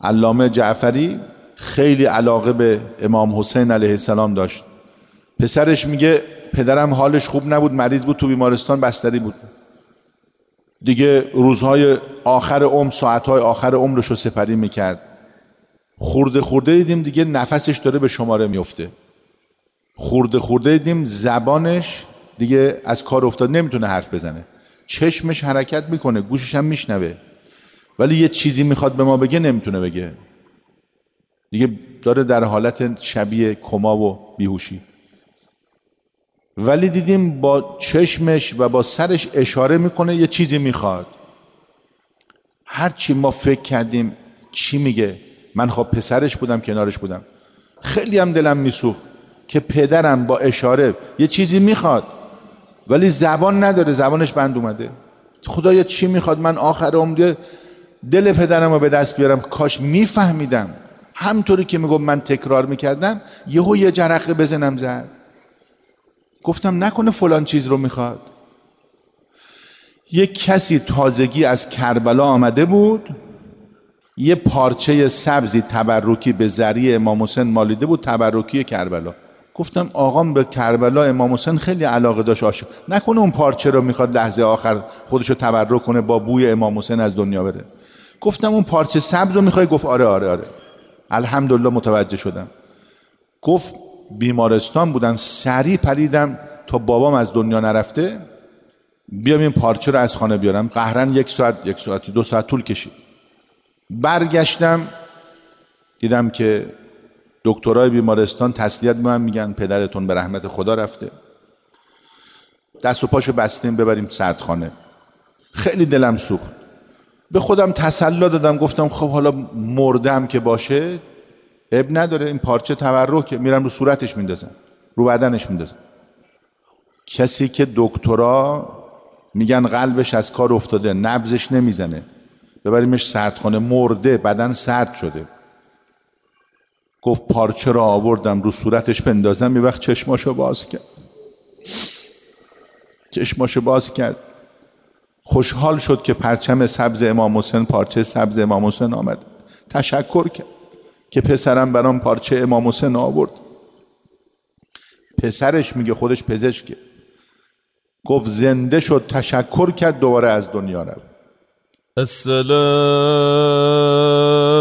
علامه جعفری خیلی علاقه به امام حسین علیه السلام داشت. پسرش میگه پدرم حالش خوب نبود، مریض بود، تو بیمارستان بستری بود، دیگه روزهای آخر عمر، ساعتهای آخر عمرش رو سپری میکرد. خورده خورده دیدیم دیگه نفسش داره به شماره میفته، خورده خورده دیدیم زبانش دیگه از کار افتاد، نمیتونه حرف بزنه، چشمش حرکت میکنه، گوشش هم میشنوه، ولی یه چیزی میخواد به ما بگه نمیتونه بگه، دیگه داره در حالت شبیه کما و بیهوشی. ولی دیدیم با چشمش و با سرش اشاره میکنه یه چیزی میخواد. هرچی ما فکر کردیم چی میگه، من خب پسرش بودم، کنارش بودم، خیلی هم دلم میسوخت که پدرم با اشاره یه چیزی میخواد ولی زبان نداره، زبانش بند اومده. خدایا چی میخواد؟ من آخر عمر دل پدرم رو به دست بیارم، کاش میفهمیدم. همطوری که میگم من تکرار میکردم، یه جرقه بزنم زد. گفتم نکنه فلان چیز رو میخواد. یک کسی تازگی از کربلا آمده بود، یه پارچه سبزی تبرکی به ذریعه امام حسین مالیده بود، تبرکی کربلا. گفتم آقام به کربلا امام حسین خیلی علاقه داشت، عاشق، نکنه اون پارچه رو میخواد لحظه آخر خودشو تبرک کنه با بوی امام حسین از دنیا بره. گفتم اون پارچه سبز رو میخوای؟ گفت آره. الحمدلله متوجه شدم. گفت بیمارستان بودن، سریع پریدم تا بابام از دنیا نرفته بیام این پارچه رو از خانه بیارم. قهرن 1 ساعت 2 ساعت طول کشید. برگشتم دیدم که دکترای بیمارستان تسلیت به من میگن پدرتون به رحمت خدا رفته. دست و پاشو بستیم ببریم سردخانه. خیلی دلم سوخت. به خودم تسلی دادم، گفتم خب حالا مردم که باشه اب نداره، این پارچه تبرکه، میرم رو صورتش میندازم، رو بدنش میندازم. کسی که دکترا میگن قلبش از کار افتاده، نبضش نمیزنه، ببریمش سردخانه، مرده، بدن سرد شده. گفت پارچه را آوردم رو صورتش بندازم، یه وقت چشماشو باز کرد. خوشحال شد که پرچم سبز امام حسین، پارچه سبز امام حسین آمد. تشکر کرد که پسرم برام پارچه امام حسین آورد. پسرش میگه، خودش پزشکه، گفت زنده شد، تشکر کرد، دوباره از دنیا رفت. السلام